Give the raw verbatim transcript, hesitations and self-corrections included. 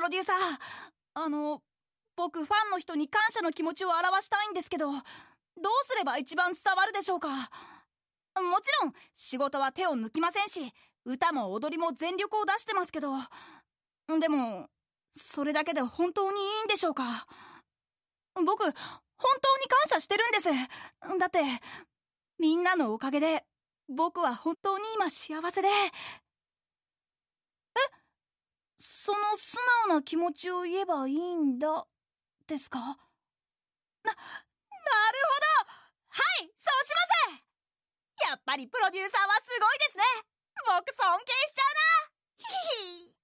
ロデューサー、あの僕ファンの人に感謝の気持ちを表したいんですけど、どうすれば一番伝わるでしょうか。もちろん仕事は手を抜きませんし、歌も踊りも全力を出してますけど、でもそれだけで本当にいいんでしょうか。僕本当に感謝してるんです。だってみんなのおかげで僕は本当に今幸せで。え、その素直な気持ちを言えばいいんだですか？な、なるほど。はい、そうします。やっぱりプロデューサーはすごいですね。僕尊敬しちゃうな。ヒヒヒ。